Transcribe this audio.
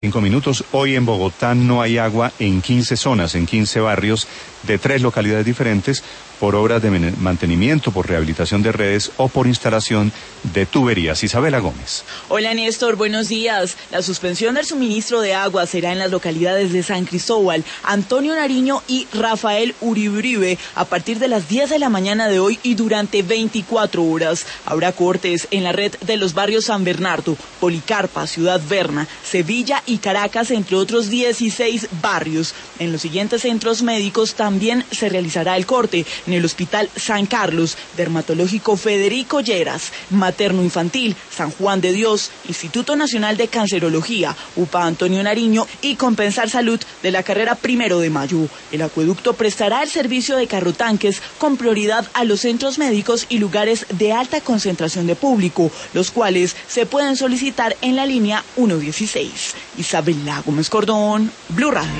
5 minutos. Hoy en Bogotá no hay agua en 15 zonas, en 15 barrios de 3 localidades diferentes por obras de mantenimiento, por rehabilitación de redes o por instalación de tuberías. Isabela Gómez. Hola Néstor, buenos días. La suspensión del suministro de agua será en las localidades de San Cristóbal, Antonio Nariño y Rafael Uribe a partir de las 10 de la mañana de hoy y durante 24 horas. Habrá cortes en la red de los barrios San Bernardo, Policarpa, Ciudad Berna, Sevilla y Caracas, entre otros 16 barrios. En los siguientes centros médicos también se realizará el corte: en el Hospital San Carlos, Dermatológico Federico Lleras, Materno Infantil, San Juan de Dios, Instituto Nacional de Cancerología, UPA Antonio Nariño y Compensar Salud de la carrera 1 de Mayo. El acueducto prestará el servicio de carrotanques con prioridad a los centros médicos y lugares de alta concentración de público, los cuales se pueden solicitar en la línea 116. Isabela Gómez Cordón, Blue Radio.